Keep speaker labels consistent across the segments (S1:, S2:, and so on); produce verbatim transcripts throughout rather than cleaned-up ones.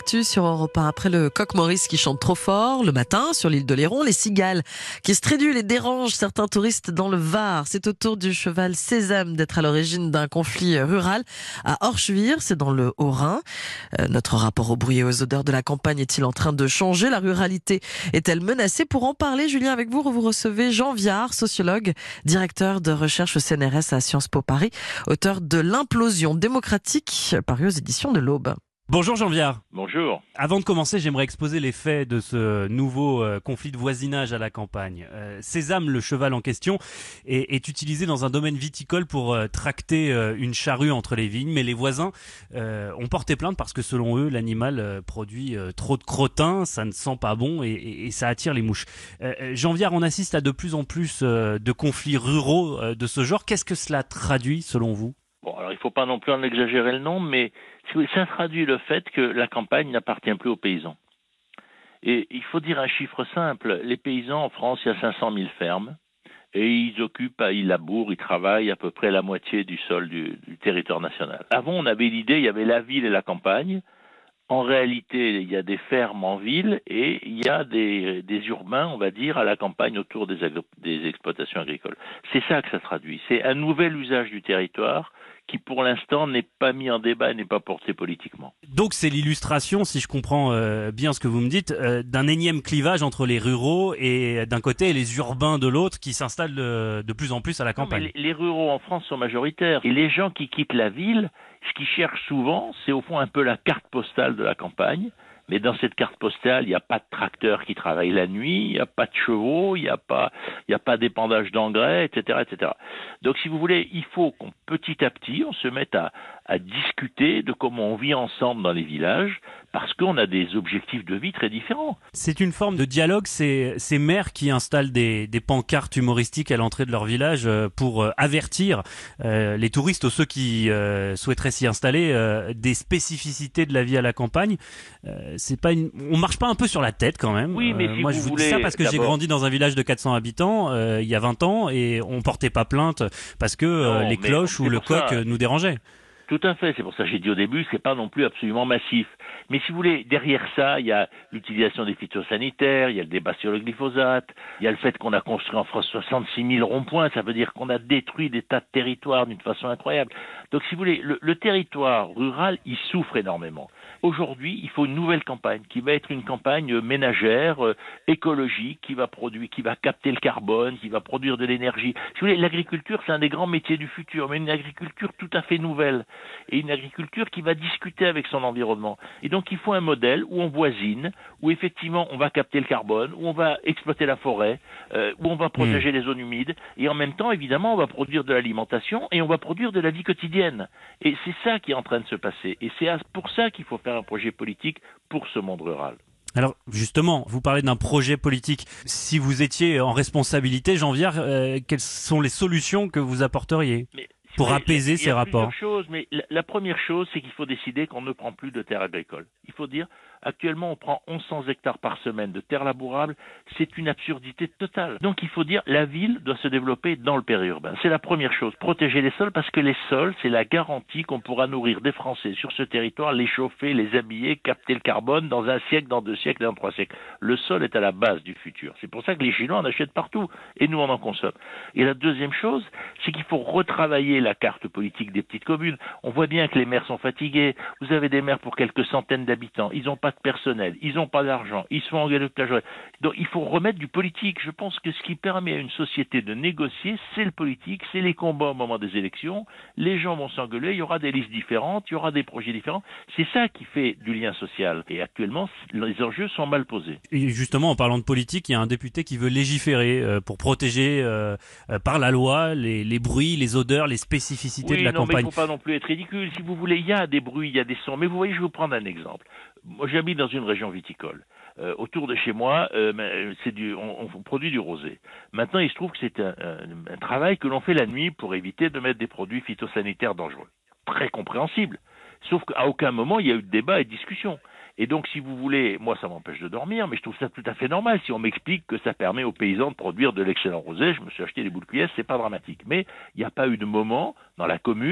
S1: l'actu sur Europe un. Après le coq Maurice qui chante trop fort le matin sur l'île de Léron, les cigales qui stridulent et dérangent certains touristes dans le Var. C'est au tour du cheval Sésame d'être à l'origine d'un conflit rural à Orchevire, c'est dans le Haut-Rhin. Euh, notre rapport au bruit et aux odeurs de la campagne est-il en train de changer? La ruralité est-elle menacée? Pour en parler, Julien, avec vous, vous recevez Jean Viard, sociologue, directeur de recherche au C N R S à Sciences Po Paris, auteur de L'implosion démocratique, paru aux éditions de l'Aube.
S2: Bonjour Jean Viard.
S3: Bonjour.
S2: Avant de commencer, j'aimerais exposer les faits de ce nouveau euh, conflit de voisinage à la campagne. Euh, Sésame, le cheval en question, est, est utilisé dans un domaine viticole pour euh, tracter euh, une charrue entre les vignes, mais les voisins euh, ont porté plainte parce que selon eux, l'animal euh, produit euh, trop de crottin, ça ne sent pas bon et, et, et ça attire les mouches. Euh, Jean Viard, on assiste à de plus en plus euh, de conflits ruraux euh, de ce genre. Qu'est-ce que cela traduit selon vous ?
S3: Bon, alors il ne faut pas non plus en exagérer le nombre, mais ça traduit le fait que la campagne n'appartient plus aux paysans. Et il faut dire un chiffre simple, les paysans en France, il y a cinq cent mille fermes, et ils occupent, ils labourent, ils travaillent à peu près la moitié du sol du, du territoire national. Avant, on avait l'idée, il y avait la ville et la campagne. En réalité, il y a des fermes en ville et il y a des, des urbains, on va dire, à la campagne autour des, agro- des exploitations agricoles. C'est ça que ça traduit. C'est un nouvel usage du territoire qui, pour l'instant, n'est pas mis en débat et n'est pas porté politiquement.
S2: Donc c'est l'illustration, si je comprends euh, bien ce que vous me dites, euh, d'un énième clivage entre les ruraux et d'un côté et les urbains de l'autre qui s'installent de, de plus en plus à la campagne.
S3: Non, mais les, les ruraux en France sont majoritaires. Et les gens qui quittent la ville, ce qu'ils cherchent souvent, c'est au fond un peu la carte postale de la campagne. Mais dans cette carte postale, il n'y a pas de tracteur qui travaille la nuit, il n'y a pas de chevaux, il n'y a pas, il n'y a pas d'épandage d'engrais, et cetera, et cetera. Donc, si vous voulez, il faut qu'on petit à petit, on se mette à, à discuter de comment on vit ensemble dans les villages, parce qu'on a des objectifs de vie très différents.
S2: C'est une forme de dialogue, c'est ces maires qui installent des, des pancartes humoristiques à l'entrée de leur village pour euh, avertir euh, les touristes ou ceux qui euh, souhaiteraient s'y installer euh, des spécificités de la vie à la campagne. Euh, c'est pas une... On marche pas un peu sur la tête quand même.
S3: Oui, mais
S2: euh,
S3: si
S2: moi
S3: vous
S2: je vous
S3: voulez,
S2: dis ça parce que j'ai grandi dans un village de quatre cents habitants euh, il y a vingt ans et on portait pas plainte parce que euh,
S3: non,
S2: les cloches ou le coq
S3: ça.
S2: nous dérangeaient.
S3: Tout à fait, c'est pour ça que j'ai dit au début, c'est pas non plus absolument massif. Mais si vous voulez, derrière ça, il y a l'utilisation des phytosanitaires, il y a le débat sur le glyphosate, il y a le fait qu'on a construit en France soixante-six mille ronds-points, ça veut dire qu'on a détruit des tas de territoires d'une façon incroyable. Donc si vous voulez, le, le territoire rural, il souffre énormément. Aujourd'hui, il faut une nouvelle campagne qui va être une campagne ménagère, euh, écologique, qui va produire, qui va capter le carbone, qui va produire de l'énergie. Si vous voulez, l'agriculture, c'est un des grands métiers du futur, mais une agriculture tout à fait nouvelle et une agriculture qui va discuter avec son environnement. Et donc, il faut un modèle où on voisine, où effectivement on va capter le carbone, où on va exploiter la forêt, euh, où on va protéger mmh. les zones humides, et en même temps, évidemment, on va produire de l'alimentation et on va produire de la vie quotidienne. Et c'est ça qui est en train de se passer. Et c'est pour ça qu'il faut faire un projet politique pour ce monde rural.
S2: Alors justement, vous parlez d'un projet politique. Si vous étiez en responsabilité, Jean Viard, euh, quelles sont les solutions que vous apporteriez mais, pour oui, apaiser
S3: il y a,
S2: ces
S3: il y a
S2: rapports?
S3: Choses, mais la, la première chose, c'est qu'il faut décider qu'on ne prend plus de terres agricoles. Il faut dire, actuellement, on prend mille cent hectares par semaine de terres labourables. C'est une absurdité totale. Donc, il faut dire, la ville doit se développer dans le périurbain. C'est la première chose. Protéger les sols, parce que les sols, c'est la garantie qu'on pourra nourrir des Français sur ce territoire, les chauffer, les habiller, capter le carbone dans un siècle, dans deux siècles, dans trois siècles. Le sol est à la base du futur. C'est pour ça que les Chinois en achètent partout. Et nous, on en consomme. Et la deuxième chose, c'est qu'il faut retravailler la carte politique des petites communes. On voit bien que les maires sont fatigués. Vous avez des maires pour quelques centaines d'habitants. Ils n'ont pas de personnel, ils n'ont pas d'argent, ils sont engueulés toute la journée. Donc il faut remettre du politique. Je pense que ce qui permet à une société de négocier, c'est le politique, c'est les combats au moment des élections. Les gens vont s'engueuler, il y aura des listes différentes, il y aura des projets différents. C'est ça qui fait du lien social. Et actuellement, les enjeux sont mal posés.
S2: Et justement, en parlant de politique, il y a un député qui veut légiférer euh, pour protéger euh, euh, par la loi les, les bruits, les odeurs, les spécificités
S3: oui,
S2: de la
S3: non,
S2: campagne.
S3: Mais il ne faut pas non plus être ridicule. Si vous voulez, il y a des bruits, il y a des sons. Mais vous voyez, je vais vous prendre un exemple. Moi, j'habite dans une région viticole. Euh, autour de chez moi, euh, c'est du, on, on produit du rosé. Maintenant, il se trouve que c'est un, un, un travail que l'on fait la nuit pour éviter de mettre des produits phytosanitaires dangereux. Très compréhensible. Sauf qu'à aucun moment, il y a eu de débat et de discussion. Et donc, si vous voulez, moi, ça m'empêche de dormir, mais je trouve ça tout à fait normal. Si on m'explique que ça permet aux paysans de produire de l'excellent rosé, je me suis acheté des boules de cuillère, c'est pas dramatique. Mais il n'y a pas eu de moment dans la commune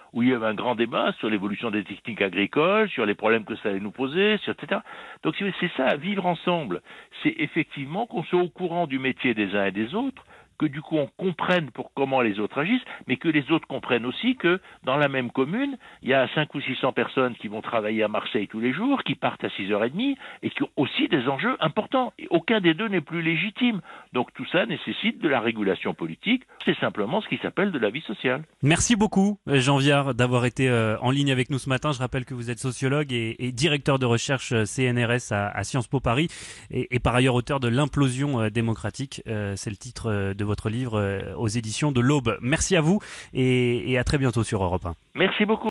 S3: où il y avait un grand débat sur l'évolution des techniques agricoles, sur les problèmes que ça allait nous poser, sur, et cetera. Donc c'est ça, vivre ensemble. C'est effectivement qu'on soit au courant du métier des uns et des autres, que du coup on comprenne pour comment les autres agissent, mais que les autres comprennent aussi que dans la même commune, il y a cinq ou six cents personnes qui vont travailler à Marseille tous les jours, qui partent à six heures trente et qui ont aussi des enjeux importants. Et aucun des deux n'est plus légitime. Donc tout ça nécessite de la régulation politique. C'est simplement ce qui s'appelle de la vie sociale.
S2: Merci beaucoup, Jean Viard, d'avoir été euh, en ligne avec nous ce matin. Je rappelle que vous êtes sociologue et, et directeur de recherche C N R S à, à Sciences Po Paris et, et par ailleurs auteur de L'implosion euh, démocratique. Euh, c'est le titre euh, de votre livre euh, aux éditions de l'Aube. Merci à vous et, et à très bientôt sur Europe un.
S3: Merci beaucoup.